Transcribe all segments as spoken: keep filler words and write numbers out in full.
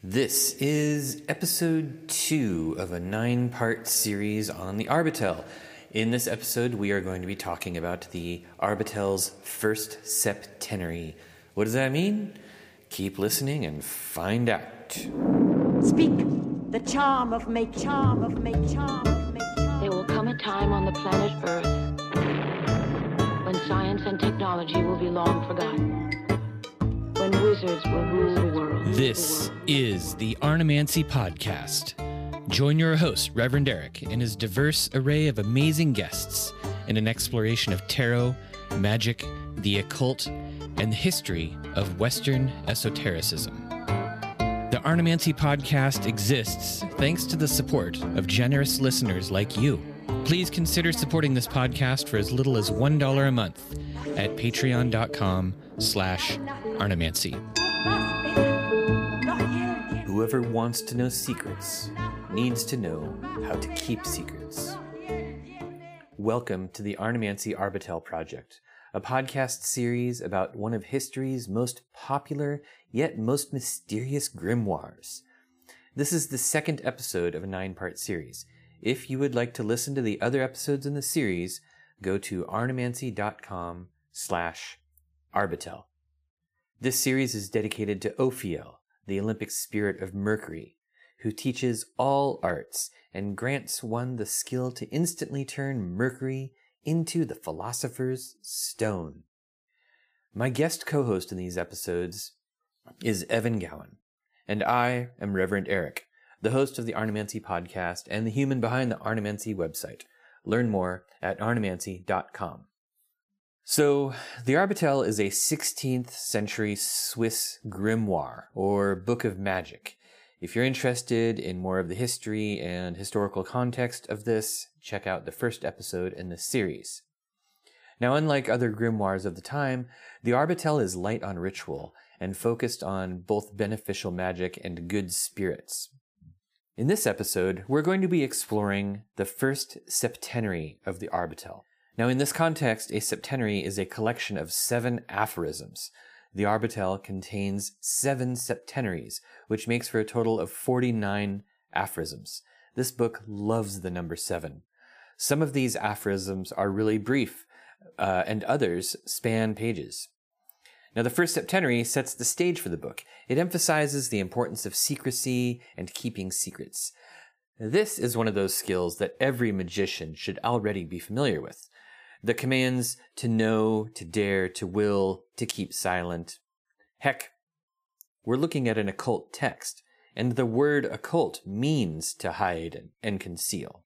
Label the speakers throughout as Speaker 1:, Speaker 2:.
Speaker 1: This is episode two of a nine-part series on the Arbatel. In this episode, we are going to be talking about the Arbatel's first septenary. What does that mean? Keep listening and find out.
Speaker 2: Speak the charm of make, charm of make, charm of make, charm.
Speaker 3: There will come a time on the planet Earth when science and technology will be long forgotten. When wizards will rule the world.
Speaker 4: This is the Arnemancy Podcast. Join your host, Reverend Eric, and his diverse array of amazing guests in an exploration of tarot, magic, the occult, and the history of Western esotericism. The Arnemancy Podcast exists thanks to the support of generous listeners like you. Please consider supporting this podcast for as little as one dollar a month at patreon.com slash Arnemancy.
Speaker 1: Whoever wants to know secrets needs to know how to keep secrets. Welcome to the Arnemancy Arbatel Project, a podcast series about one of history's most popular yet most mysterious grimoires. This is the second episode of a nine-part series. If you would like to listen to the other episodes in the series, go to arnemancy.com slash Arbatel. This series is dedicated to Ophiel, the Olympic spirit of Mercury, who teaches all arts and grants one the skill to instantly turn Mercury into the philosopher's stone. My guest co-host in these episodes is Evan Gowan, and I am Reverend Eric, the host of the Arnemancy Podcast and the human behind the Arnemancy website. Learn more at arnemancy dot com. So, the Arbatel is a sixteenth century Swiss grimoire, or book of magic. If you're interested in more of the history and historical context of this, check out the first episode in this series. Now, unlike other grimoires of the time, the Arbatel is light on ritual and focused on both beneficial magic and good spirits. In this episode, we're going to be exploring the first septenary of the Arbatel. Now, in this context, a septenary is a collection of seven aphorisms. The Arbatel contains seven septenaries, which makes for a total of forty-nine aphorisms. This book loves the number seven. Some of these aphorisms are really brief, uh, and others span pages. Now, the first septenary sets the stage for the book. It emphasizes the importance of secrecy and keeping secrets. This is one of those skills that every magician should already be familiar with. The commands to know, to dare, to will, to keep silent. Heck, we're looking at an occult text, and the word occult means to hide and conceal.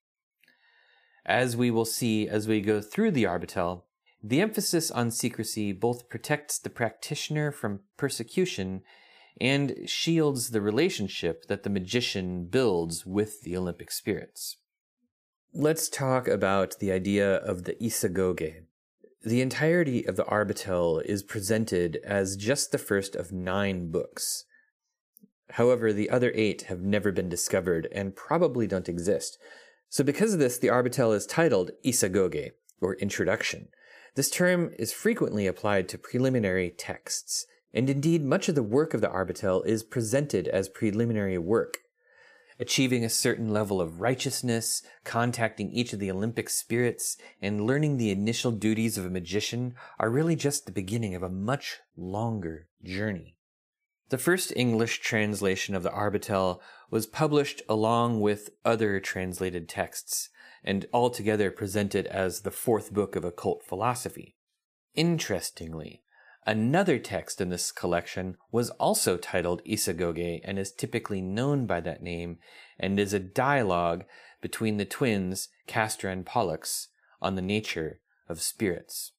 Speaker 1: As we will see as we go through the Arbatel, the emphasis on secrecy both protects the practitioner from persecution and shields the relationship that the magician builds with the Olympic spirits. Let's talk about the idea of the isagoge. The entirety of the Arbatel is presented as just the first of nine books. However, the other eight have never been discovered and probably don't exist. So because of this, the Arbatel is titled isagoge, or introduction. This term is frequently applied to preliminary texts, and indeed much of the work of the Arbatel is presented as preliminary work. Achieving a certain level of righteousness, contacting each of the Olympic spirits, and learning the initial duties of a magician are really just the beginning of a much longer journey. The first English translation of the Arbatel was published along with other translated texts, and altogether presented as the fourth book of occult philosophy. Interestingly, another text in this collection was also titled Isagoge and is typically known by that name and is a dialogue between the twins Castor and Pollux on the nature of spirits.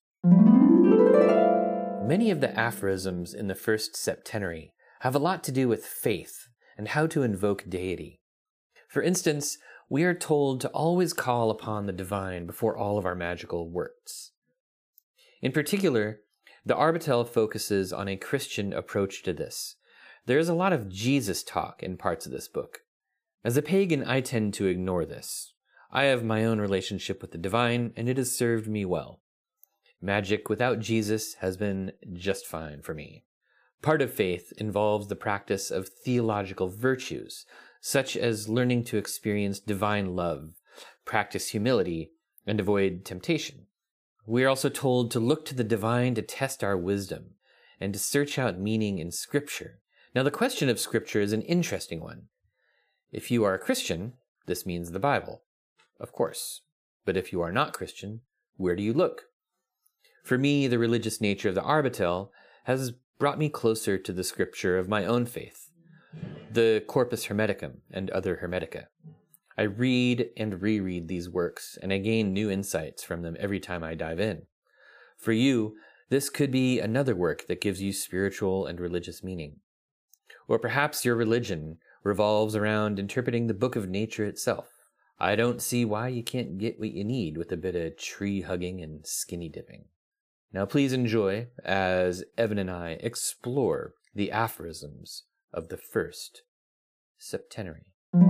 Speaker 1: Many of the aphorisms in the first septenary have a lot to do with faith and how to invoke deity. For instance, we are told to always call upon the divine before all of our magical works. In particular, the Arbatel focuses on a Christian approach to this. There is a lot of Jesus talk in parts of this book. As a pagan, I tend to ignore this. I have my own relationship with the divine, and it has served me well. Magic without Jesus has been just fine for me. Part of faith involves the practice of theological virtues, such as learning to experience divine love, practice humility, and avoid temptation. We are also told to look to the divine to test our wisdom and to search out meaning in Scripture. Now, the question of Scripture is an interesting one. If you are a Christian, this means the Bible, of course. But if you are not Christian, where do you look? For me, the religious nature of the Arbatel has brought me closer to the Scripture of my own faith, the Corpus Hermeticum and other Hermetica. I read and reread these works, and I gain new insights from them every time I dive in. For you, this could be another work that gives you spiritual and religious meaning. Or perhaps your religion revolves around interpreting the book of nature itself. I don't see why you can't get what you need with a bit of tree hugging and skinny dipping. Now please enjoy as Evan and I explore the aphorisms of the first septenary.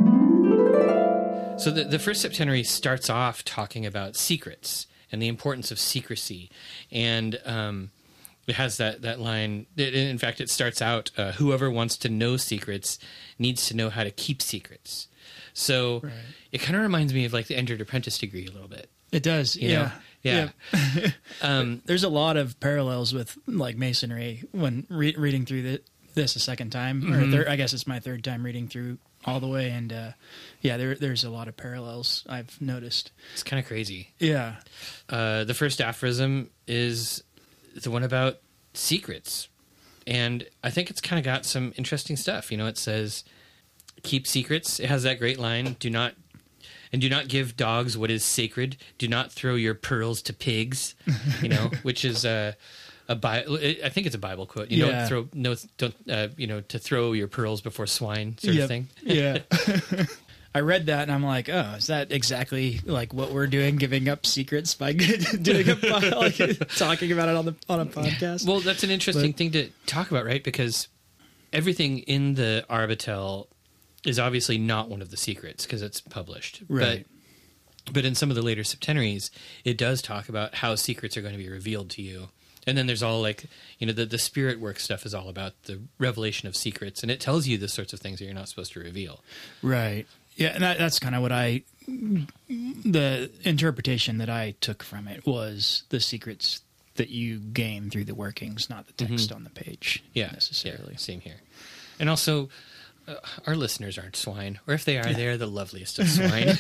Speaker 4: So the, the first septenary starts off talking about secrets and the importance of secrecy. And um, it has that, that line. It, in fact, it starts out, uh, whoever wants to know secrets needs to know how to keep secrets. So right. It kind of reminds me of like the Entered Apprentice degree a little bit.
Speaker 5: It does,
Speaker 4: you
Speaker 5: yeah.
Speaker 4: know? Yeah. yeah.
Speaker 5: um, There's a lot of parallels with like Masonry when re- reading through the, this a second time. Mm-hmm. Or third, I guess it's my third time reading through all the way. And uh, yeah, there, there's a lot of parallels I've noticed.
Speaker 4: It's kind of crazy.
Speaker 5: Yeah.
Speaker 4: Uh, the first aphorism is the one about secrets. And I think it's kind of got some interesting stuff. You know, it says, keep secrets. It has that great line, do not And do not give dogs what is sacred. Do not throw your pearls to pigs. You know, which is a, a Bi- I think it's a Bible quote. You
Speaker 5: yeah.
Speaker 4: don't throw no, don't uh, you know, to throw your pearls before swine, sort
Speaker 5: yep.
Speaker 4: of thing.
Speaker 5: Yeah. I read that and I'm like, oh, is that exactly like what we're doing, giving up secrets by doing a like talking about it on the on a podcast?
Speaker 4: Well, that's an interesting
Speaker 5: but,
Speaker 4: thing to talk about, right? Because everything in the Arbatel is obviously not one of the secrets because it's published.
Speaker 5: Right.
Speaker 4: But, but in some of the later septenaries, it does talk about how secrets are going to be revealed to you. And then there's all like, you know, the, the spirit work stuff is all about the revelation of secrets. And it tells you the sorts of things that you're not supposed to reveal.
Speaker 5: Right. Yeah. And that, that's kind of what I, the interpretation that I took from it was the secrets that you gain through the workings, not the text mm-hmm. on the page.
Speaker 4: Yeah.
Speaker 5: Necessarily.
Speaker 4: Yeah, same here. And also, Uh, our listeners aren't swine, or if they are, they are the loveliest of swine.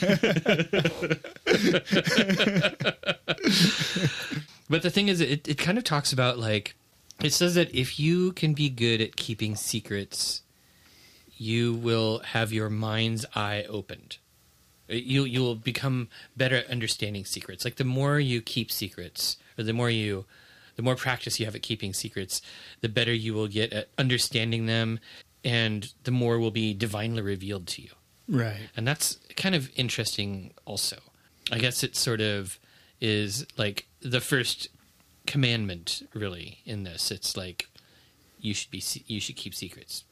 Speaker 4: But the thing is, it, it kind of talks about, like, it says that if you can be good at keeping secrets, you will have your mind's eye opened. You you will become better at understanding secrets. Like, the more you keep secrets, or the more you, the more practice you have at keeping secrets, the better you will get at understanding them. And the more will be divinely revealed to you.
Speaker 5: Right.
Speaker 4: And that's kind of interesting also. I guess it sort of is like the first commandment, really, in this. It's like, you should be, you should keep secrets.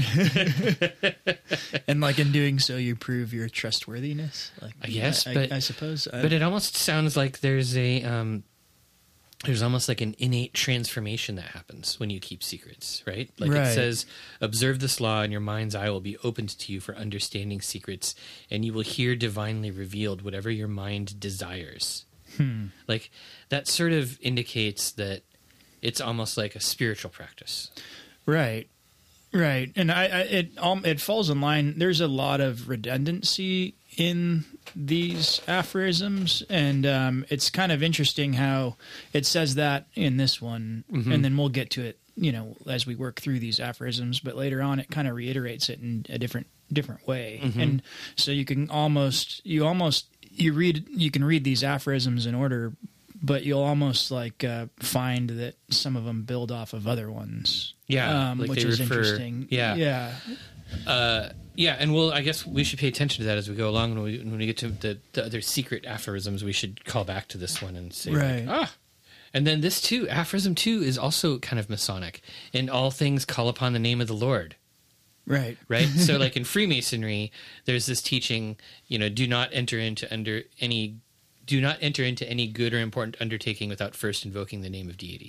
Speaker 5: And like in doing so, you prove your trustworthiness. Like,
Speaker 4: yes,
Speaker 5: I,
Speaker 4: but
Speaker 5: I, I suppose.
Speaker 4: But it almost sounds like there's a... Um, There's almost like an innate transformation that happens when you keep secrets, right? Like
Speaker 5: right.
Speaker 4: It says, observe this law and your mind's eye will be opened to you for understanding secrets, and you will hear divinely revealed whatever your mind desires.
Speaker 5: Hmm.
Speaker 4: Like that sort of indicates that it's almost like a spiritual practice.
Speaker 5: Right. Right. And I, I it um, it falls in line. There's a lot of redundancy in these aphorisms, and um, it's kind of interesting how it says that in this one, mm-hmm. and then we'll get to it, you know, as we work through these aphorisms. But later on, it kind of reiterates it in a different different way, mm-hmm. and so you can almost you almost you read you can read these aphorisms in order, but you'll almost like uh, find that some of them build off of other ones.
Speaker 4: Yeah,
Speaker 5: um,
Speaker 4: like
Speaker 5: which is
Speaker 4: refer,
Speaker 5: interesting.
Speaker 4: Yeah,
Speaker 5: yeah.
Speaker 4: Uh, yeah, and we'll, I guess we should pay attention to that as we go along. When we, when we get to the, the other secret aphorisms, we should call back to this one and say,
Speaker 5: right.
Speaker 4: like, ah. And then this too, aphorism two is also kind of Masonic. In all things, call upon the name of the Lord.
Speaker 5: Right.
Speaker 4: Right? So like in Freemasonry, there's this teaching, you know, do not enter into under any, do not enter into any good or important undertaking without first invoking the name of deity.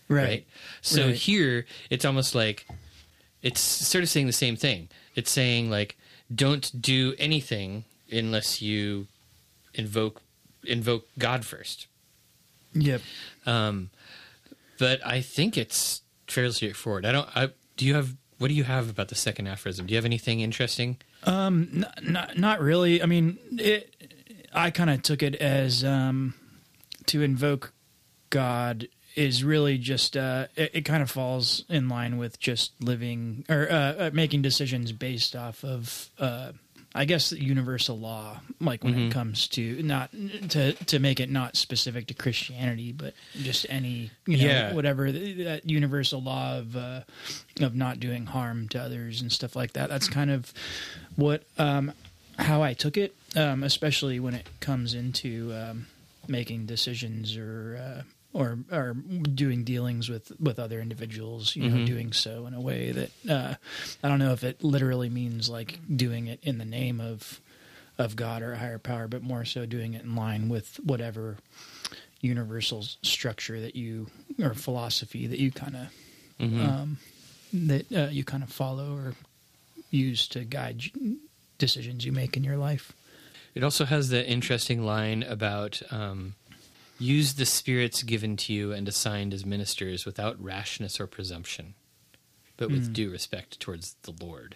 Speaker 5: Right.
Speaker 4: right? So
Speaker 5: Right.
Speaker 4: here, it's almost like it's sort of saying the same thing. It's saying, like, don't do anything unless you invoke invoke God first.
Speaker 5: Yep.
Speaker 4: Um, but I think it's fairly straightforward. I don't. I do you have what do you have about the second aphorism? Do you have anything interesting?
Speaker 5: Um, not not, not really. I mean, it, I kind of took it as um, to invoke God is really just uh, it, it kind of falls in line with just living or uh, making decisions based off of. Uh, I guess universal law, like when
Speaker 4: Mm-hmm.
Speaker 5: it comes to not to to make it not specific to Christianity, but just any you know
Speaker 4: Yeah.
Speaker 5: whatever that universal law of uh, of not doing harm to others and stuff like that. That's kind of what um, how I took it, um, especially when it comes into um, making decisions or uh, or or doing dealings with, with other individuals, you know, doing so in a way that uh, I don't know if it literally means like doing it in the name of of God or a higher power, but more so doing it in line with whatever universal structure that you or philosophy that you kind of um, that uh, you kind of follow or use to guide you- decisions you make in your life.
Speaker 4: It also has the interesting line about um, use the spirits given to you and assigned as ministers without rashness or presumption, but with due respect towards the Lord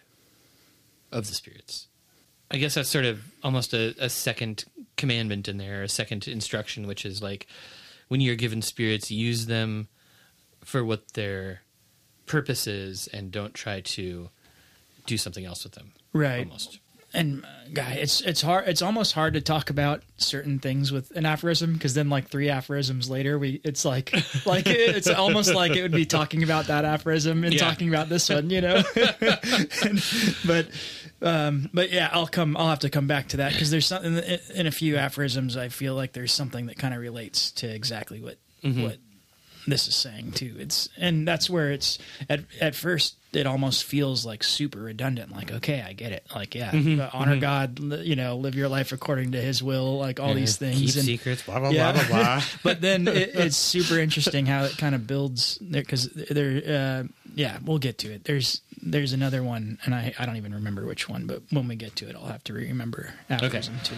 Speaker 4: of the spirits. I guess that's sort of almost a, a second commandment in there, a second instruction, which is like when you're given spirits, use them for what their purpose is and don't try to do something else with them.
Speaker 5: Right.
Speaker 4: Almost.
Speaker 5: And uh, guy, it's it's hard. It's almost hard to talk about certain thand with an aphorism because then, like three aphorisms later, we it's like like it's almost like it would be talking about that aphorism and
Speaker 4: Yeah.
Speaker 5: talking about this one, you know. And- but um, but yeah, I'll come. I'll have to come back to that because there's something in, in a few aphorisms. I feel like there's something that kind of relates to exactly what what this is saying too. It's and that's where it's at at first it almost feels like super redundant. Like, okay, I get it. Like, yeah, uh, honor God, li- you know, live your life according to His will, like all these things.
Speaker 4: Keep
Speaker 5: and,
Speaker 4: secrets, blah, blah,
Speaker 5: Yeah.
Speaker 4: blah, blah, blah.
Speaker 5: but then it, it's super interesting how it kind of builds there because there, uh, yeah, we'll get to it. There's there's another one, and I I don't even remember which one, but when we get to it, I'll have to remember aphorism too.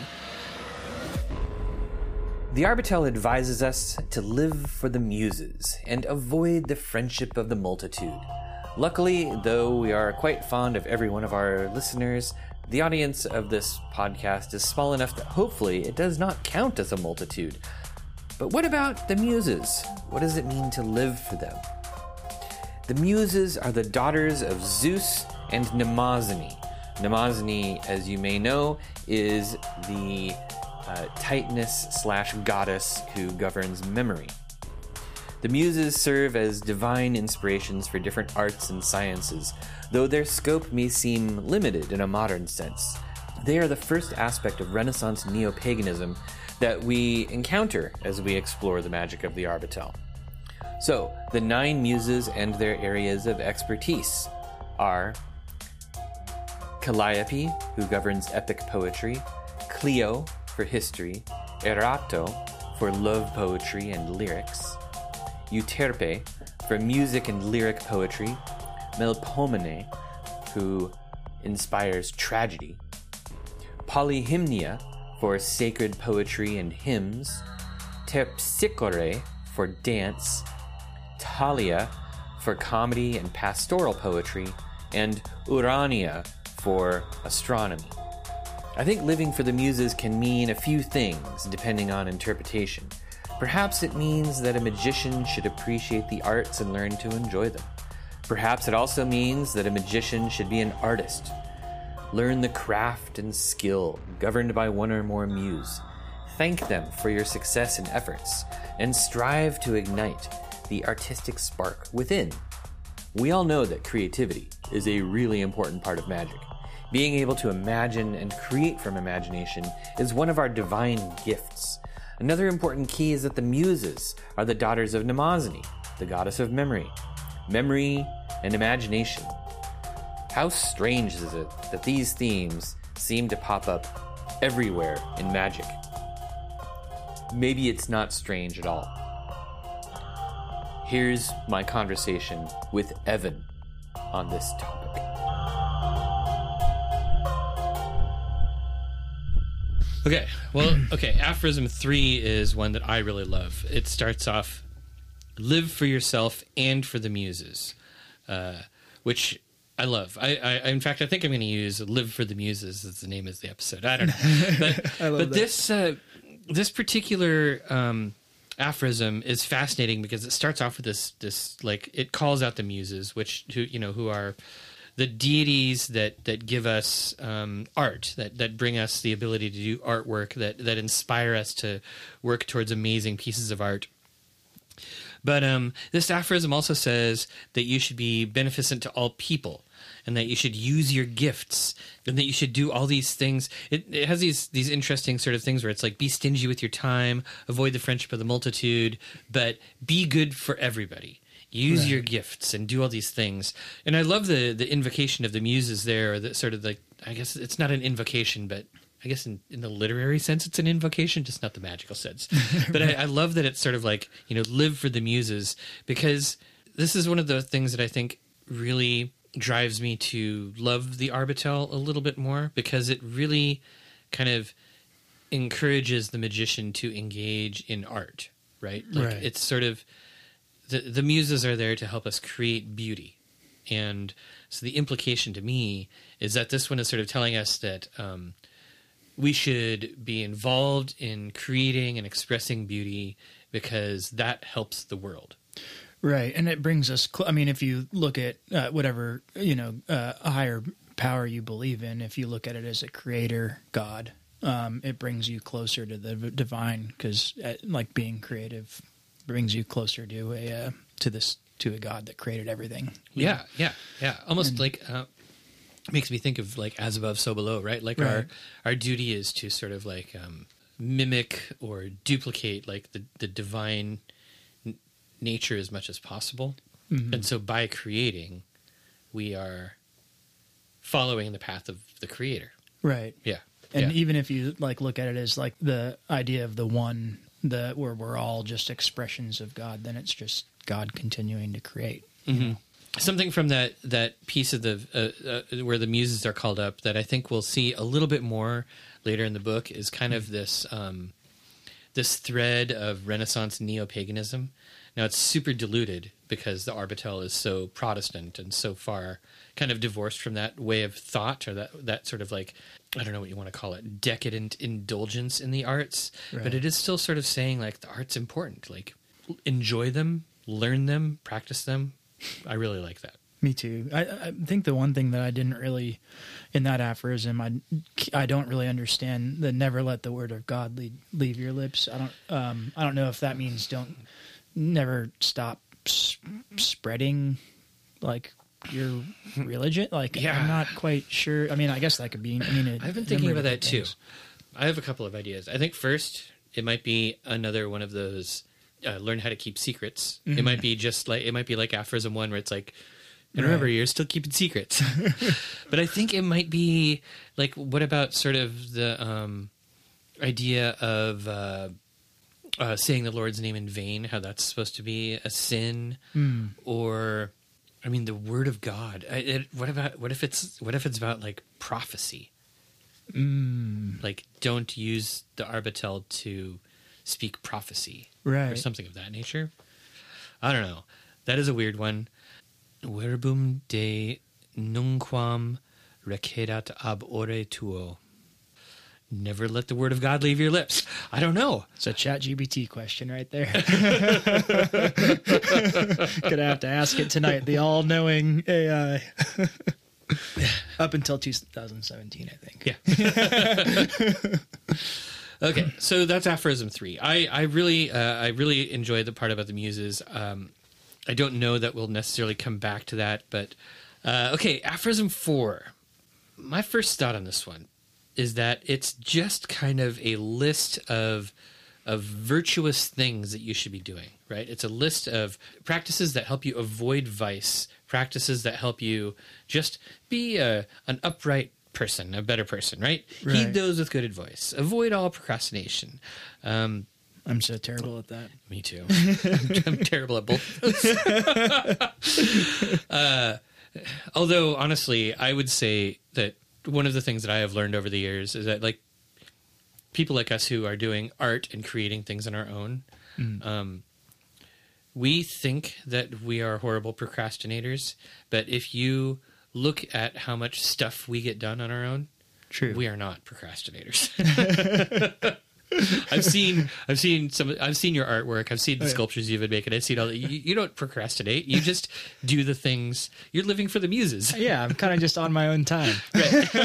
Speaker 1: The Arbitel advises us to live for the muses and avoid the friendship of the multitude. Luckily, though we are quite fond of every one of our listeners, the audience of this podcast is small enough that hopefully it does not count as a multitude. But what about the muses? What does it mean to live for them? The muses are the daughters of Zeus and Mnemosyne. Mnemosyne, as you may know, is the uh, Titaness slash goddess who governs memory. The muses serve as divine inspirations for different arts and sciences, though their scope may seem limited in a modern sense. They are the first aspect of Renaissance neo-paganism that we encounter as we explore the magic of the Arbitel. So, the nine muses and their areas of expertise are Calliope, who governs epic poetry, Clio for history, Erato for love poetry and lyrics, Euterpe for music and lyric poetry, Melpomene, who inspires tragedy, Polyhymnia for sacred poetry and hymns, Terpsichore for dance, Thalia for comedy and pastoral poetry, and Urania for astronomy. I think living for the muses can mean a few things depending on interpretation. Perhaps it means that a magician should appreciate the arts and learn to enjoy them. Perhaps it also means that a magician should be an artist. Learn the craft and skill governed by one or more muse. Thank them for your success and efforts, and strive to ignite the artistic spark within. We all know that creativity is a really important part of magic. Being able to imagine and create from imagination is one of our divine gifts. Another important key is that the muses are the daughters of Mnemosyne, the goddess of memory. Memory and imagination. How strange is it that these themes seem to pop up everywhere in magic? Maybe it's not strange at all. Here's my conversation with Evan on this topic.
Speaker 4: Okay, well, okay, aphorism three is one that I really love. It starts off, live for yourself and for the muses, uh, which I love. I, I, in fact, I think I'm going to use live for the muses as the name of the episode. I don't know. But,
Speaker 5: I love
Speaker 4: but
Speaker 5: that.
Speaker 4: this, uh, this particular um, aphorism is fascinating because it starts off with this, this, like, it calls out the muses, which, who, you know, who are the deities that, that give us um, art, that, that bring us the ability to do artwork, that, that inspire us to work towards amazing pieces of art. But um, this aphorism also says that you should be beneficent to all people, and that you should use your gifts, and that you should do all these things. It, it has these these interesting sort of things where it's like, be stingy with your time, avoid the friendship of the multitude, but be good for everybody. Use right. your gifts and do all these things. And I love the the invocation of the muses there, or the sort of like, I guess it's not an invocation, but I guess in, in the literary sense it's an invocation, just not the magical sense. But I, I love that it's sort of like, you know, live for the muses, because this is one of the things that I think really drives me to love the Arbitel a little bit more, because it really kind of encourages the magician to engage in art, right? Like
Speaker 5: Right.
Speaker 4: It's sort of, the the muses are there to help us create beauty. And so the implication to me is that this one is sort of telling us that um, we should be involved in creating and expressing beauty, because that helps the world.
Speaker 5: Right, and it brings us. Cl- I mean, if you look at uh, whatever you know, uh, a higher power you believe in, if you look at it as a creator God, um, it brings you closer to the v- divine, because uh, like being creative brings you closer to a uh, to this to a God that created everything.
Speaker 4: Yeah, yeah, yeah. Almost
Speaker 5: And-
Speaker 4: like uh, makes me think of like as above, so below, right? Like our
Speaker 5: Right.
Speaker 4: our duty is to sort of like um, mimic or duplicate like the the divine n- nature as much as possible.
Speaker 5: Mhm.
Speaker 4: And so by creating, we are following the path of the creator.
Speaker 5: Right.
Speaker 4: Yeah.
Speaker 5: And
Speaker 4: yeah.
Speaker 5: even if you like look at it as like the idea of the one, the where we're all just expressions of God, then it's just God continuing to create.
Speaker 4: Mhm. Something from that, that piece of the uh, uh, where the muses are called up that I think we'll see a little bit more later in the book is kind of this um, this thread of Renaissance neo-paganism. Now it's super diluted because the Arbitel is so Protestant and so far kind of divorced from that way of thought, or that that sort of like, I don't know what you want to call it, decadent indulgence in the arts.
Speaker 5: Right.
Speaker 4: But it is still sort of saying like the art's important. Like enjoy them, learn them, practice them. I really like that.
Speaker 5: Me too. I, I think the one thing that I didn't really, in that aphorism, I, I don't really understand the never let the word of God lead, leave your lips. I don't um I don't know if that means don't never stop s- spreading like your religion. Like
Speaker 4: Yeah.
Speaker 5: I'm not quite sure. I mean, I guess that could be. I mean, a
Speaker 4: I've been thinking
Speaker 5: number
Speaker 4: about
Speaker 5: of
Speaker 4: that too.
Speaker 5: things.
Speaker 4: I have a couple of ideas. I think first it might be another one of those uh, learn how to keep secrets.
Speaker 5: Mm-hmm.
Speaker 4: It might be just like it might be like aphorism one where it's like, and remember,
Speaker 5: Right.
Speaker 4: you're still keeping secrets. But I think it might be like, what about sort of the um, idea of uh, uh, saying the Lord's name in vain? How that's supposed to be a sin,
Speaker 5: Mm.
Speaker 4: or I mean, the word of God. I, it, what about what if it's what if it's about like prophecy?
Speaker 5: Mm.
Speaker 4: Like, don't use the Arbitel to speak prophecy,
Speaker 5: Right.
Speaker 4: or something of that nature. I don't know. That is a weird one. Verbum de nunquam recedat ab ore tuo. Never let the word of God leave your lips. I don't know.
Speaker 5: It's a Chat G P T question right there. Gonna have to ask it tonight. The all-knowing A I. Up until two thousand seventeen, I think.
Speaker 4: Yeah. Okay, so that's aphorism three. I, I really uh, I really enjoy the part about the muses. Um, I don't know that we'll necessarily come back to that, but uh, okay, aphorism four. My first thought on this one is that it's just kind of a list of of virtuous things that you should be doing, right? It's a list of practices that help you avoid vice, practices that help you just be a, an upright person, a better person, right?
Speaker 5: Right.
Speaker 4: Heed those with good advice. Avoid all procrastination. Um,
Speaker 5: I'm so terrible at that.
Speaker 4: Me too. I'm, I'm terrible at both of those. uh, although, honestly, I would say that one of the things that I have learned over the years is that, like, people like us who are doing art and creating things on our own, mm. um, we think that we are horrible procrastinators. But if you look at how much stuff we get done on our own, True. we are not procrastinators. I've seen, I've seen some, I've seen your artwork. I've seen the oh, yeah. sculptures you've been making. I've seen all that. You, you don't procrastinate. You just do the things. You're living for the muses.
Speaker 5: Yeah, I'm kind of just on my own time. Right.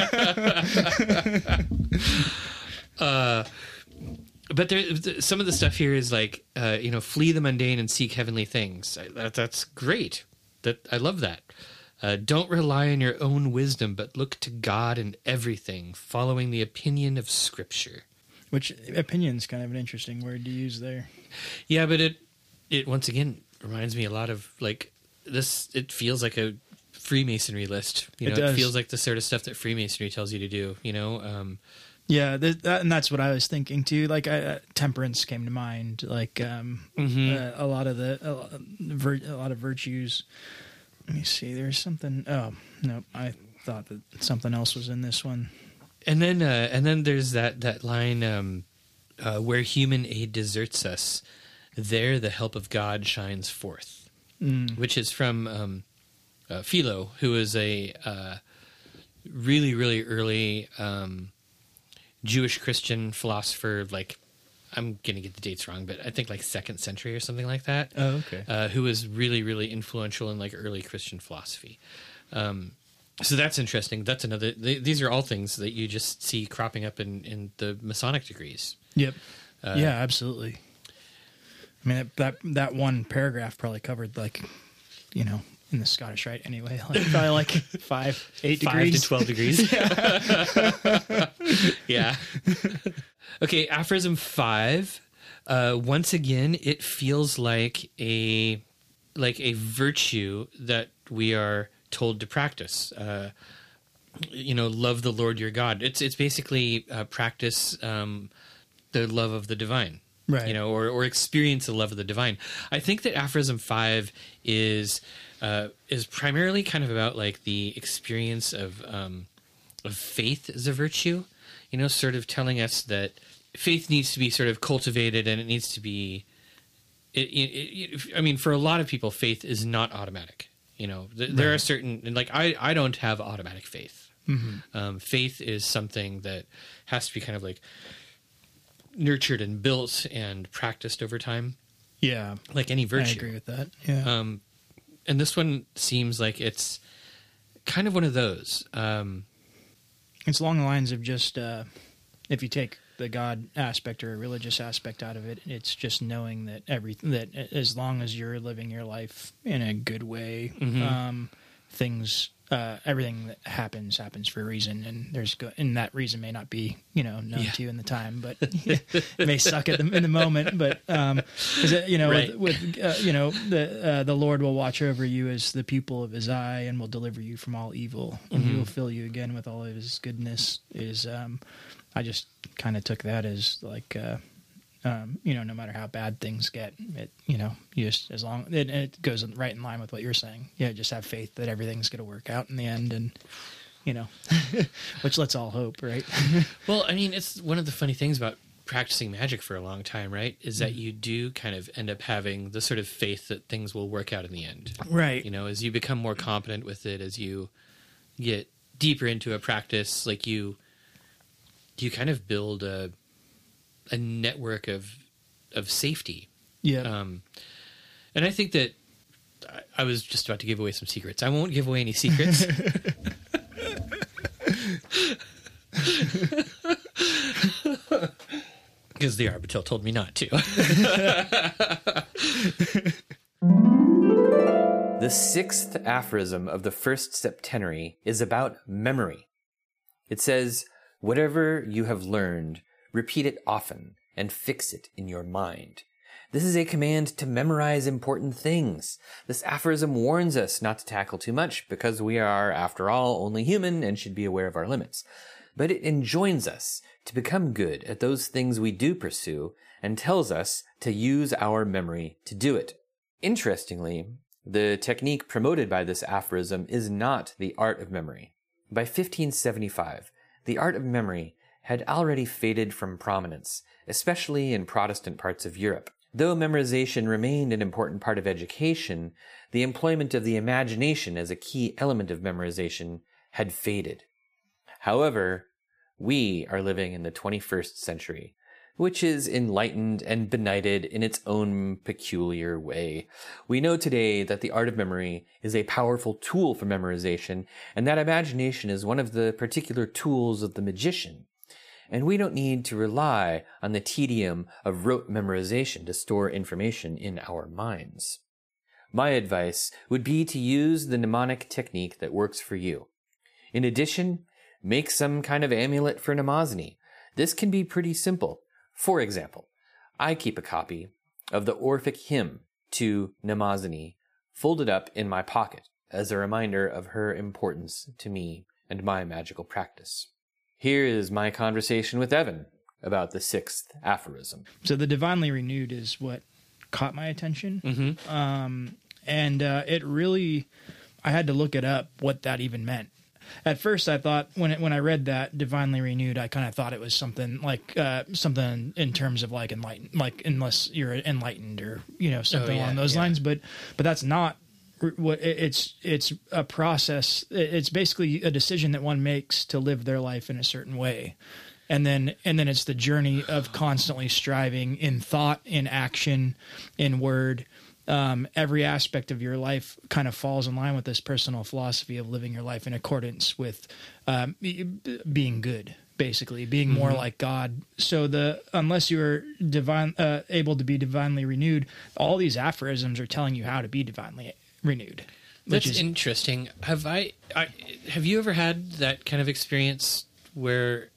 Speaker 4: uh, but there, some of the stuff here is like, uh, you know, flee the mundane and seek heavenly things. I, that, that's great. That I love that. Uh, don't rely on your own wisdom, but look to God in everything, following the opinion of Scripture.
Speaker 5: Which opinion's kind of an interesting word to use there.
Speaker 4: Yeah, but it it once again reminds me a lot of like this. It feels like a Freemasonry list. You know, it, does. It feels like the sort of stuff that Freemasonry tells you to do. You know. Um,
Speaker 5: yeah, th- that, and that's what I was thinking too. Like I, uh, temperance came to mind. Like um, mm-hmm. uh, a lot of the a lot of, vir- a lot of virtues. Let me see. There's something. Oh no, I thought that something else was in this one.
Speaker 4: And then, uh, and then there's that that line um, uh, where human aid deserts us, there the help of God shines forth, mm. which is from um, uh, Philo, who is a uh, really, really early um, Jewish Christian philosopher. Like, I'm going to get the dates wrong, but I think like second century or something like that.
Speaker 5: Oh, okay.
Speaker 4: Uh, who was really, really influential in like early Christian philosophy. Um, So that's interesting. That's another. Th- these are all things that you just see cropping up in, in the Masonic degrees.
Speaker 5: Yep. Uh, yeah, absolutely. I mean, that that one paragraph probably covered like, you know, in the Scottish Rite anyway, like probably like five, eight
Speaker 4: five
Speaker 5: degrees,
Speaker 4: to twelve degrees. Yeah. Okay, aphorism five. Uh, once again, it feels like a like a virtue that we are told to practice. Uh, you know, love the Lord your God. It's it's basically uh, practice um, the love of the divine,
Speaker 5: right?
Speaker 4: You know, or or experience the love of the divine. I think that aphorism five is uh, is primarily kind of about like the experience of um, of faith as a virtue. You know, sort of telling us that faith needs to be sort of cultivated and it needs to be. It, it, it, I mean, for a lot of people, faith is not automatic. You know, th- there right. are certain, like, I, I don't have automatic faith. Mm-hmm. Um, faith is something that has to be kind of like nurtured and built and practiced over time.
Speaker 5: Yeah.
Speaker 4: Like any virtue.
Speaker 5: I agree with that. Yeah.
Speaker 4: Um, and this one seems like it's kind of one of those. Um,
Speaker 5: it's along the lines of just, uh, if you take the God aspect or a religious aspect out of it, it's just knowing that every that as long as you're living your life in a good way, mm-hmm. um, things, uh, everything that happens happens for a reason, and there's go- and that reason may not be you know known yeah. to you in the time, but it may suck at the in the moment. But um, it, you know, right. with, with uh, you know the uh, the Lord will watch over you as the pupil of His eye, and will deliver you from all evil, and mm-hmm. He will fill you again with all of His goodness. Is um, I just kind of took that as like, uh, um, you know, no matter how bad things get, it, you know, you just, as long, it, it goes right in line with what you're saying. Yeah, just have faith that everything's going to work out in the end, and, you know, which let's all hope, right?
Speaker 4: Well, I mean, it's one of the funny things about practicing magic for a long time, right, is that you do kind of end up having the sort of faith that things will work out in the end.
Speaker 5: Right.
Speaker 4: You know, as you become more competent with it, as you get deeper into a practice, like you... you kind of build a a network of of safety.
Speaker 5: Yeah.
Speaker 4: Um, and I think that I, I was just about to give away some secrets. I won't give away any secrets. Because the Arbitel told me not to.
Speaker 1: The sixth aphorism of the first septenary is about memory. It says, "Whatever you have learned, repeat it often and fix it in your mind." This is a command to memorize important things. This aphorism warns us not to tackle too much because we are, after all, only human and should be aware of our limits. but it enjoins us to become good at those things we do pursue and tells us to use our memory to do it. Interestingly, the technique promoted by this aphorism is not the art of memory. By fifteen seventy-five, the art of memory had already faded from prominence, especially in Protestant parts of Europe. Though memorization remained an important part of education, the employment of the imagination as a key element of memorization had faded. However, we are living in the twenty-first century, which is enlightened and benighted in its own peculiar way. We know today that the art of memory is a powerful tool for memorization, and that imagination is one of the particular tools of the magician. And we don't need to rely on the tedium of rote memorization to store information in our minds. My advice would be to use the mnemonic technique that works for you. In addition, make some kind of amulet for mnemosiny. This can be pretty simple. For example, I keep a copy of the Orphic hymn to Mnemosyne folded up in my pocket as a reminder of her importance to me and my magical practice. Here is my conversation with Evan about the sixth aphorism.
Speaker 5: So the divinely renewed is what caught my attention.
Speaker 4: Mm-hmm.
Speaker 5: Um, and uh, it really, I had to look it up what that even meant. At first, I thought when it, when I read that divinely renewed, I kind of thought it was something like uh, something in terms of like enlightened, like unless you're enlightened or you know something
Speaker 4: oh, yeah,
Speaker 5: along those
Speaker 4: yeah.
Speaker 5: lines. But but that's not what it's. It's a process. It's basically a decision that one makes to live their life in a certain way, and then and then it's the journey of constantly striving in thought, in action, in word. Um, every aspect of your life kind of falls in line with this personal philosophy of living your life in accordance with um, being good, basically being more mm-hmm. like God. So the unless you're divine, uh, able to be divinely renewed, all these aphorisms are telling you how to be divinely renewed.
Speaker 4: That's
Speaker 5: is,
Speaker 4: interesting. Have I, I? Have you ever had that kind of experience where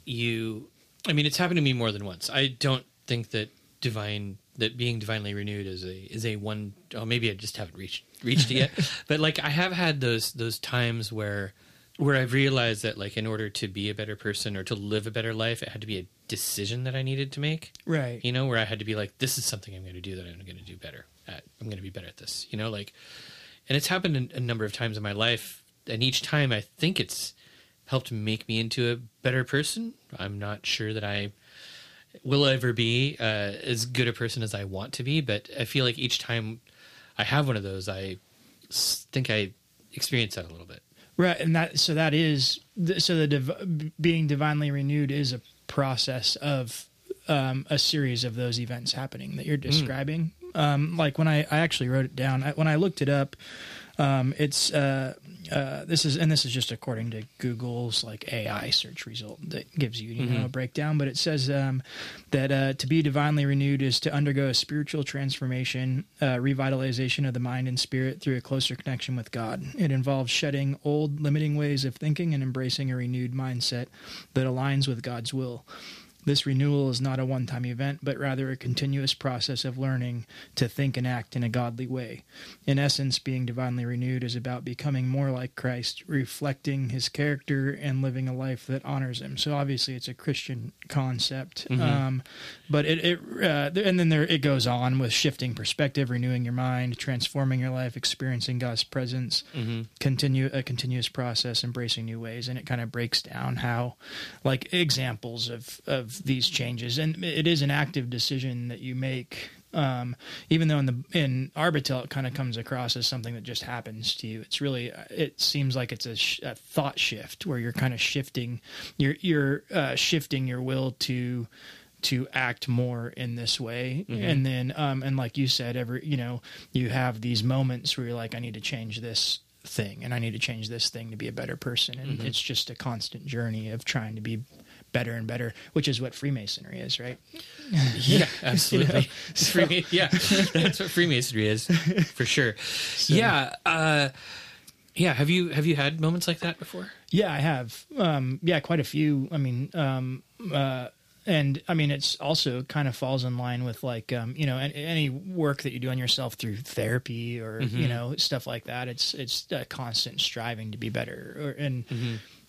Speaker 4: you? I mean, it's happened to me more than once. I don't think that divine. that being divinely renewed is a is a one. Oh, maybe I just haven't reached reached it yet. But like I have had those those times where where I've realized that like in order to be a better person or to live a better life, it had to be a decision that I needed to make.
Speaker 5: Right.
Speaker 4: You know, where I had to be like, this is something I'm going to do that I'm going to do better at. I'm going to be better at this. You know, like, and it's happened a, a number of times in my life, and each time I think it's helped make me into a better person. I'm not sure that I will ever be uh, as good a person as I want to be, but I feel like each time I have one of those, I think I experience that a little bit.
Speaker 5: Right, and that so that is so the div, being divinely renewed is a process of um, a series of those events happening that you're describing. Mm. Um, like when I, I actually wrote it down, I, when I looked it up, um, it's uh, uh, this is and this is just according to Google's like A I search result that gives you you mm-hmm. know a breakdown. But it says um, that uh, to be divinely renewed is to undergo a spiritual transformation, uh, revitalization of the mind and spirit through a closer connection with God. It involves shedding old limiting ways of thinking and embracing a renewed mindset that aligns with God's will. This renewal is not a one-time event, but rather a continuous process of learning to think and act in a godly way. In essence, being divinely renewed is about becoming more like Christ, reflecting his character and living a life that honors him. So obviously it's a Christian concept. Mm-hmm. Um, but it, it uh, and then there it goes on with shifting perspective, renewing your mind, transforming your life, experiencing God's presence, mm-hmm. continue a continuous process, embracing new ways. And it kind of breaks down how, like examples of, of these changes, and it is an active decision that you make. Um, even though in the in Arbitel it kind of comes across as something that just happens to you, it's really it seems like it's a, sh- a thought shift where you're kind of shifting, you're you're uh, shifting your will to to act more in this way, mm-hmm. and then um, and like you said, every you know you have these moments where you're like, I need to change this thing, and I need to change this thing to be a better person, and mm-hmm. it's just a constant journey of trying to be better and better, which is what Freemasonry is, right?
Speaker 4: Yeah, absolutely. You know?
Speaker 5: So,
Speaker 4: Freema- yeah, that's what Freemasonry is, for sure. So, yeah, uh, yeah. Have you have you had moments like that before?
Speaker 5: Yeah, I have. Um, yeah, quite a few. I mean, um, uh, and I mean, it's also kind of falls in line with like um, you know any, any work that you do on yourself through therapy or mm-hmm. you know stuff like that. It's it's a constant striving to be better, or, and. Mm-hmm.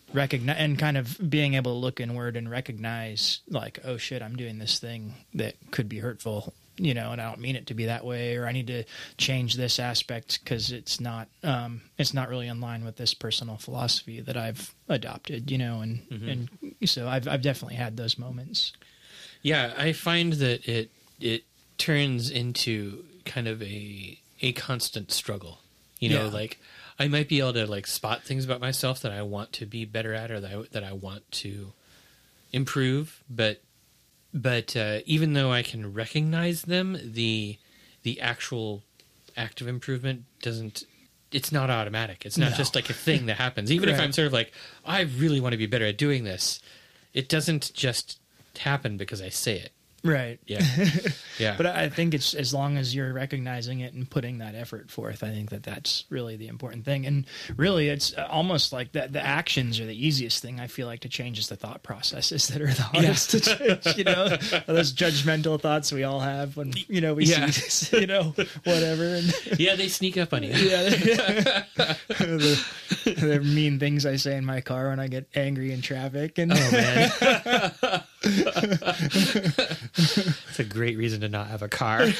Speaker 5: recognize and kind of being able to look inward and recognize like, oh shit, I'm doing this thing that could be hurtful, you know, and I don't mean it to be that way, or I need to change this aspect because it's not, um, it's not really in line with this personal philosophy that I've adopted, you know, and, mm-hmm. and so I've, I've definitely had those moments.
Speaker 4: Yeah. I find that it, it turns into kind of a, a constant struggle, you know, yeah. like I might be able to like spot things about myself that I want to be better at, or that I, that I want to improve, but But uh, even though I can recognize them, the the actual act of improvement doesn't, it's not automatic. It's not no. just like a thing that happens. Even right. if I'm sort of like, I really want to be better at doing this, it doesn't just happen because I say it.
Speaker 5: Right.
Speaker 4: Yeah. Yeah.
Speaker 5: But I think it's as long as you're recognizing it and putting that effort forth, I think that that's really the important thing. And really, it's almost like that the actions are the easiest thing I feel like to change is the thought processes that are the hardest yeah. to change, you know, those judgmental thoughts we all have when, you know, we yeah. see, you know, whatever. And
Speaker 4: yeah, they sneak up on you.
Speaker 5: Yeah. the, the mean things I say in my car when I get angry in traffic. And
Speaker 4: oh, man. It's a great reason to not have a car.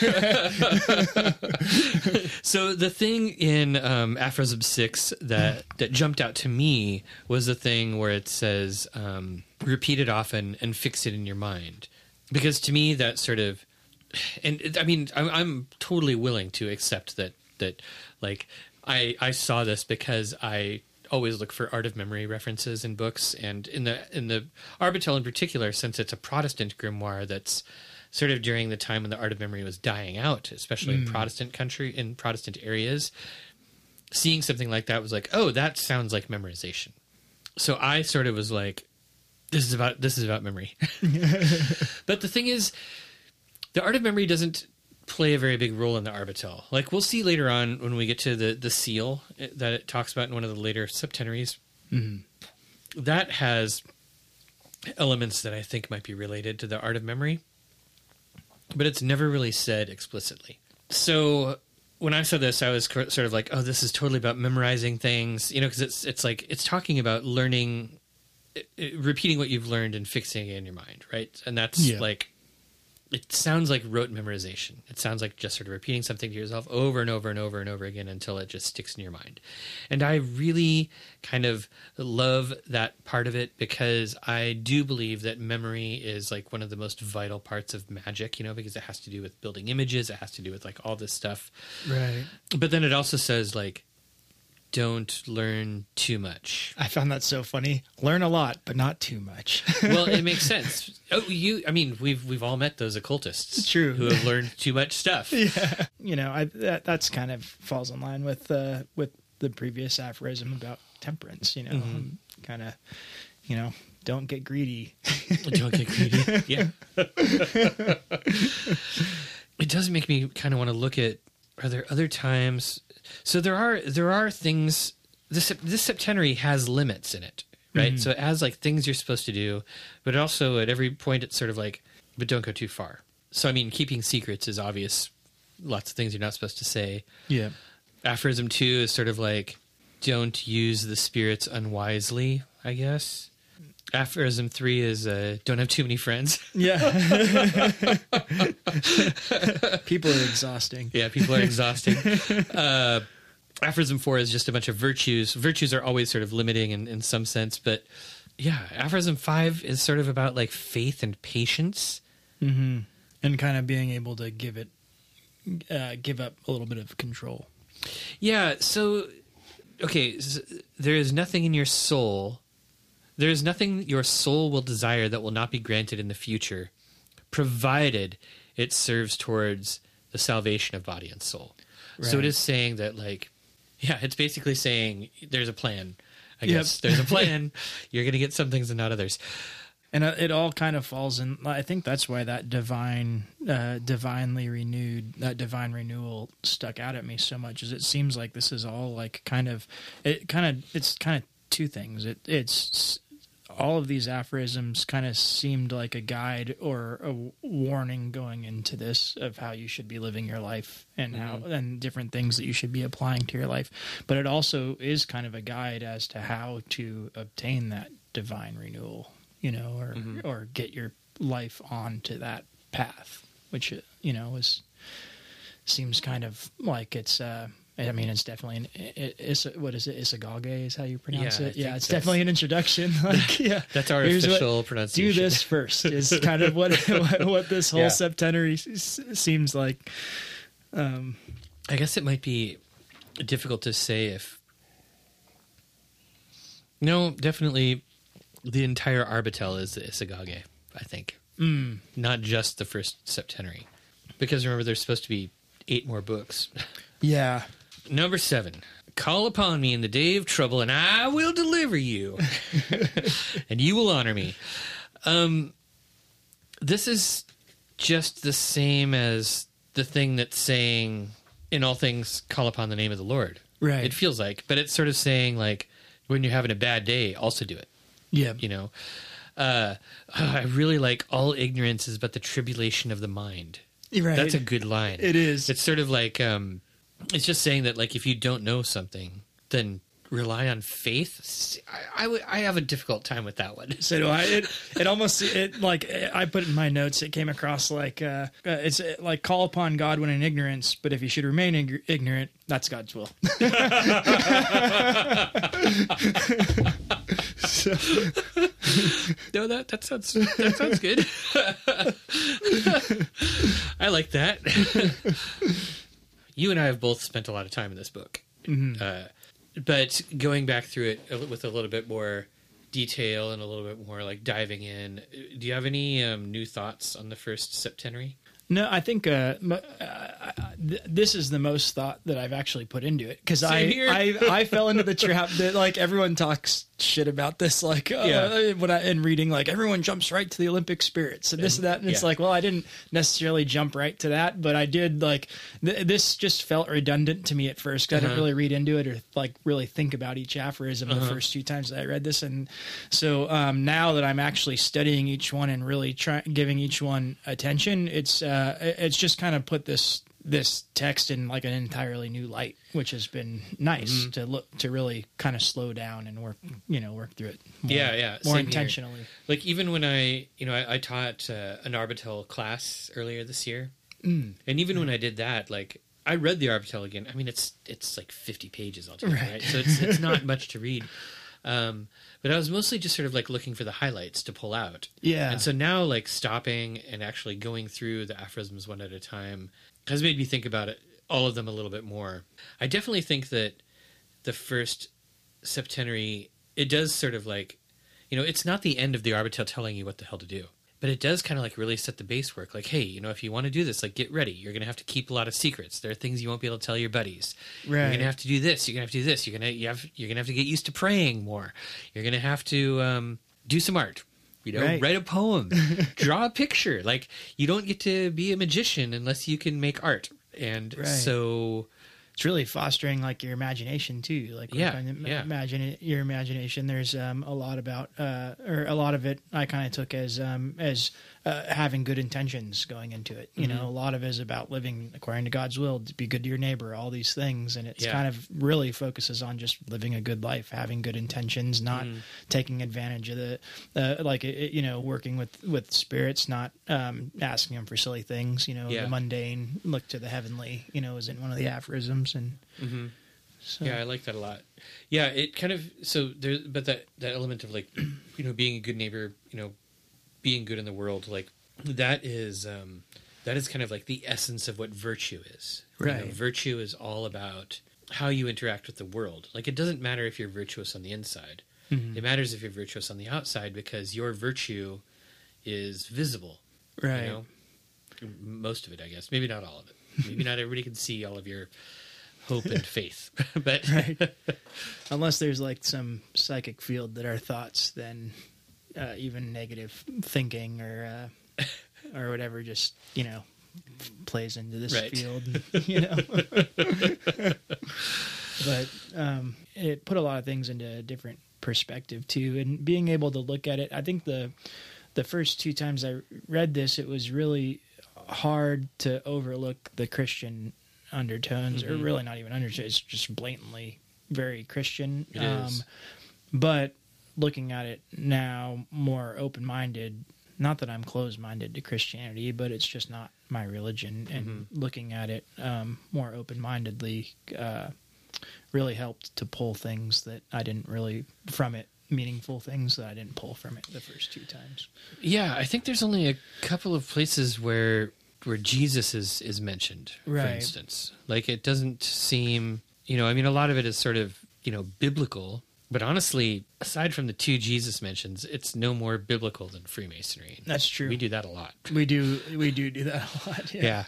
Speaker 4: So the thing in um, Aphorism six that, that jumped out to me was the thing where it says, um, repeat it often and fix it in your mind. Because to me, that sort of, and it, I mean, I'm, I'm totally willing to accept that, that like, I, I saw this because I always look for art of memory references in books, and in the in the Arbitel in particular, since it's a Protestant grimoire that's sort of during the time when the art of memory was dying out, especially mm. in Protestant country, in Protestant areas, seeing something like that was like, oh, that sounds like memorization. So I sort of was like, this is about this is about memory. But the thing is, the art of memory doesn't play a very big role in the Arbitel. Like we'll see later on when we get to the the seal that it talks about in one of the later septenaries. Mm-hmm. That has elements that I think might be related to the art of memory, but it's never really said explicitly. So when I said this, I was sort of like, oh, this is totally about memorizing things, you know, because it's it's like it's talking about learning, repeating what you've learned and fixing it in your mind, right? And that's yeah. like, it sounds like rote memorization. It sounds like just sort of repeating something to yourself over and over and over and over again until it just sticks in your mind. And I really kind of love that part of it because I do believe that memory is like one of the most vital parts of magic, you know, because it has to do with building images. It has to do with like all this stuff.
Speaker 5: Right.
Speaker 4: But then it also says like, don't learn too much.
Speaker 5: I found that so funny. Learn a lot, but not too much.
Speaker 4: Well, it makes sense. Oh, you, I mean, we've, we've all met those occultists.
Speaker 5: It's true.
Speaker 4: Who have learned too much stuff.
Speaker 5: Yeah. You know, I, that, that's kind of falls in line with, uh, with the previous aphorism about temperance, you know, mm-hmm. um, kind of, you know, don't get greedy.
Speaker 4: Don't get greedy. Yeah. It does make me kind of want to look at, are there other times? So there are there are things. This this septenary has limits in it, right? Mm-hmm. So it has like things you're supposed to do, but also at every point it's sort of like, but don't go too far. So I mean, keeping secrets is obvious. Lots of things you're not supposed to say.
Speaker 5: Yeah.
Speaker 4: Aphorism two is sort of like, don't use the spirits unwisely, I guess. Aphorism three is uh, don't have too many friends.
Speaker 5: Yeah. People are exhausting.
Speaker 4: Yeah, people are exhausting. Uh, aphorism four is just a bunch of virtues. Virtues are always sort of limiting in, in some sense. But yeah, aphorism five is sort of about like faith and patience.
Speaker 5: Mm-hmm. And kind of being able to give it, uh, give up a little bit of control.
Speaker 4: Yeah, so, okay, so there is nothing in your soul... There is nothing your soul will desire that will not be granted in the future, provided it serves towards the salvation of body and soul. Right. So it is saying that, like, yeah, it's basically saying there's a plan. I yep. guess there's a plan. You're going to get some things and not others.
Speaker 5: And it all kind of falls in. I think that's why that divine, uh, divinely renewed, that divine renewal stuck out at me so much. Is it seems like this is all like kind of, it kind of, it's kind of two things. It it's all of these aphorisms kind of seemed like a guide or a warning going into this of how you should be living your life and how and different things that you should be applying to your life. But it also is kind of a guide as to how to obtain that divine renewal, you know, or mm-hmm. or get your life onto that path, which, you know, is seems kind of like it's uh I mean, it's definitely an, it, it's what is it? Isagage is how you pronounce
Speaker 4: yeah,
Speaker 5: it. Yeah, it's definitely an introduction. Like, yeah,
Speaker 4: that's our
Speaker 5: Here's
Speaker 4: official
Speaker 5: what,
Speaker 4: pronunciation.
Speaker 5: Do this first is kind of what what, what this whole yeah. septenary s- seems like. Um,
Speaker 4: I guess it might be difficult to say if. No, definitely, the entire Arbatel is the Isagage. I think,
Speaker 5: mm.
Speaker 4: not just the first septenary, because remember, there's supposed to be eight more books.
Speaker 5: Yeah.
Speaker 4: Number seven, call upon me in the day of trouble, and I will deliver you, and you will honor me. Um, this is just the same as the thing that's saying, in all things, call upon the name of the Lord.
Speaker 5: Right.
Speaker 4: It feels like, but it's sort of saying, like, when you're having a bad day, also do it.
Speaker 5: Yeah.
Speaker 4: You know? Uh, I really like, all ignorance is but the tribulation of the mind.
Speaker 5: Right.
Speaker 4: That's a good line.
Speaker 5: It is.
Speaker 4: It's sort of like, um, it's just saying that, like, if you don't know something, then rely on faith. I, I, w- I have a difficult time with that one.
Speaker 5: So do I. It, it almost, it like, I put it in my notes, it came across like, uh, uh, it's like, call upon God when in ignorance, but if you should remain ig- ignorant, that's God's will. So.
Speaker 4: No, that, that sounds that sounds good. I like that. You and I have both spent a lot of time in this book.
Speaker 5: Mm-hmm.
Speaker 4: Uh, but going back through it with a little bit more detail and a little bit more like diving in, do you have any um, new thoughts on the first septenary?
Speaker 5: No, I think uh, uh, th- this is the most thought that I've actually put into it because I, I I fell into the trap that like everyone talks shit about this like uh, yeah. when I in reading like everyone jumps right to the Olympic spirits and this and that and it's yeah. like well I didn't necessarily jump right to that but I did like th- this just felt redundant to me at first. Uh-huh. I didn't really read into it or like really think about each aphorism uh-huh. the first two times that I read this and so um, now that I'm actually studying each one and really try- giving each one attention, it's. Uh, Uh, it's just kind of put this this text in like an entirely new light, which has been nice mm-hmm. to look to really kind of slow down and work, you know, work through it. More,
Speaker 4: yeah, yeah,
Speaker 5: more
Speaker 4: Same
Speaker 5: intentionally.
Speaker 4: Here. Like even when I, you know, I, I taught uh, an Arbatel class earlier this year,
Speaker 5: mm.
Speaker 4: and even mm. when I did that, like I read the Arbatel again. I mean, it's it's like fifty pages altogether, right? right? So it's it's not much to read. Um, but I was mostly just sort of like looking for the highlights to pull out.
Speaker 5: Yeah.
Speaker 4: And so now like stopping and actually going through the aphorisms one at a time has made me think about it, all of them a little bit more. I definitely think that the first septenary, it does sort of like, you know, it's not the end of the Arbatel telling you what the hell to do. But it does kind of like really set the base work. Like, hey, you know, if you want to do this, like get ready. You're going to have to keep a lot of secrets. There are things you won't be able to tell your buddies.
Speaker 5: Right.
Speaker 4: You're going to have to do this. You're going to have to do this. You're going to you have you're going to have to get used to praying more. You're going to have to um, do some art. You know,
Speaker 5: right.
Speaker 4: write a poem, draw a picture. Like you don't get to be a magician unless you can make art. And
Speaker 5: right.
Speaker 4: so
Speaker 5: it's really fostering like your imagination too. Like
Speaker 4: yeah,
Speaker 5: kind of
Speaker 4: yeah.
Speaker 5: imagine your imagination. There's um, a lot about, uh, or a lot of it I kind of took as um, as uh, having good intentions going into it. You mm-hmm. know, a lot of it is about living according to God's will, to be good to your neighbor, all these things, and it's
Speaker 4: yeah.
Speaker 5: kind of really focuses on just living a good life, having good intentions, not mm. taking advantage of the, uh, like it, you know, working with with spirits, not um, asking them for silly things. You know,
Speaker 4: yeah.
Speaker 5: the mundane, look to the heavenly. You know, is in one of the aphorisms. And
Speaker 4: mm-hmm.
Speaker 5: so.
Speaker 4: Yeah, I like that a lot. Yeah, it kind of so there, but that that element of like, you know, being a good neighbor, you know, being good in the world, like that is um, that is kind of like the essence of what virtue is.
Speaker 5: Right.
Speaker 4: You know, virtue is all about how you interact with the world. Like it doesn't matter if you're virtuous on the inside.
Speaker 5: Mm-hmm.
Speaker 4: It matters if you're virtuous on the outside because your virtue is visible.
Speaker 5: Right.
Speaker 4: You know? Most of it, I guess. Maybe not all of it. Maybe not everybody can see all of your hope and faith. But
Speaker 5: right. Unless there's like some psychic field that are thoughts, then uh, even negative thinking or uh, or whatever just, you know, plays into this
Speaker 4: right.
Speaker 5: field, you know. But um, it put a lot of things into different perspective too, and being able to look at it. I think the the first two times I read this, it was really hard to overlook the Christian undertones, mm-hmm. or really not even undertones. It's just blatantly very Christian.
Speaker 4: It
Speaker 5: um,
Speaker 4: is.
Speaker 5: But looking at it now, more open-minded. Not that I'm closed-minded to Christianity, but it's just not my religion. And mm-hmm. looking at it um, more open-mindedly uh, really helped to pull things that I didn't really from it, meaningful things that I didn't pull from it the first two times.
Speaker 4: Yeah, I think there's only a couple of places where where Jesus is is mentioned,
Speaker 5: right.
Speaker 4: for instance. Like, it doesn't seem, you know, I mean, a lot of it is sort of, you know, biblical. But honestly, aside from the two Jesus mentions, it's no more biblical than Freemasonry.
Speaker 5: That's true.
Speaker 4: We do that a lot.
Speaker 5: We do we do do that a lot, yeah.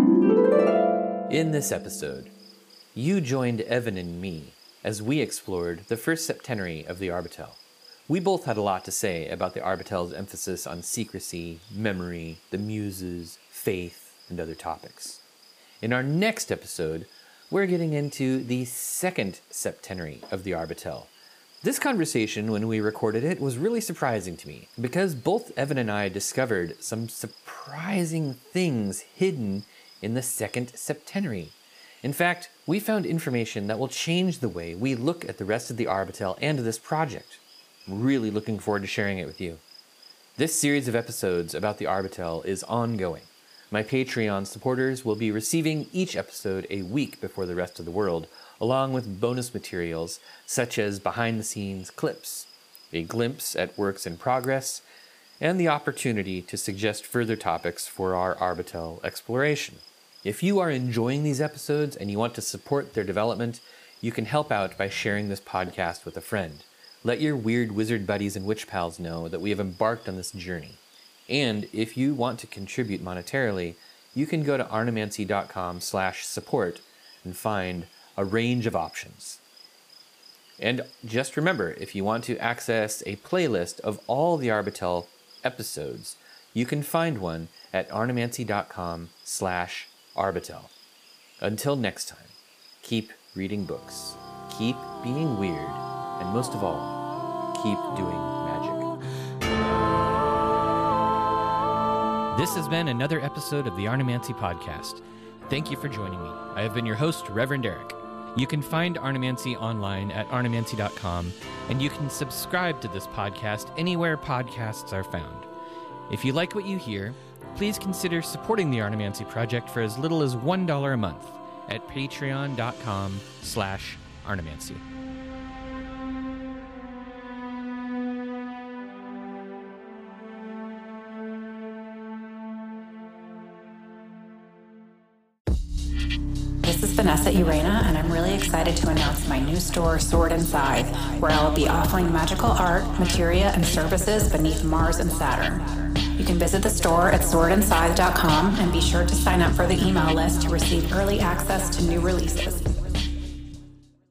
Speaker 4: yeah.
Speaker 1: In this episode, you joined Evan and me as we explored the first septenary of the Arbitel. We both had a lot to say about the Arbitel's emphasis on secrecy, memory, the muses, faith, and other topics. In our next episode, we're getting into the second septenary of the Arbitel. This conversation, when we recorded it, was really surprising to me because both Evan and I discovered some surprising things hidden in the second septenary. In fact, we found information that will change the way we look at the rest of the Arbitel and this project. I'm really looking forward to sharing it with you. This series of episodes about the Arbitel is ongoing. My Patreon supporters will be receiving each episode a week before the rest of the world, along with bonus materials such as behind-the-scenes clips, a glimpse at works in progress, and the opportunity to suggest further topics for our Arbitel exploration. If you are enjoying these episodes and you want to support their development, you can help out by sharing this podcast with a friend. Let your weird wizard buddies and witch pals know that we have embarked on this journey. And if you want to contribute monetarily, you can go to arnemancy.com slash support and find a range of options. And just remember, if you want to access a playlist of all the Arbitel episodes, you can find one at arnemancy.com slash Arbitel. Until next time, keep reading books, keep being weird, and most of all, keep doing magic.
Speaker 4: This has been another episode of the Arnemancy Podcast. Thank you for joining me. I have been your host, Reverend Eric. You can find Arnemancy online at arnemancy dot com, and you can subscribe to this podcast anywhere podcasts are found. If you like what you hear, please consider supporting the Arnemancy Project for as little as one dollar a month at patreon.com slash Arnemancy.
Speaker 6: This is Vanessa Urena, and I'm really excited to announce my new store, Sword and Scythe, where I will be offering magical art, materia, and services beneath Mars and Saturn. You can visit the store at sword and scythe dot com and be sure to sign up for the email list to receive early access to new releases.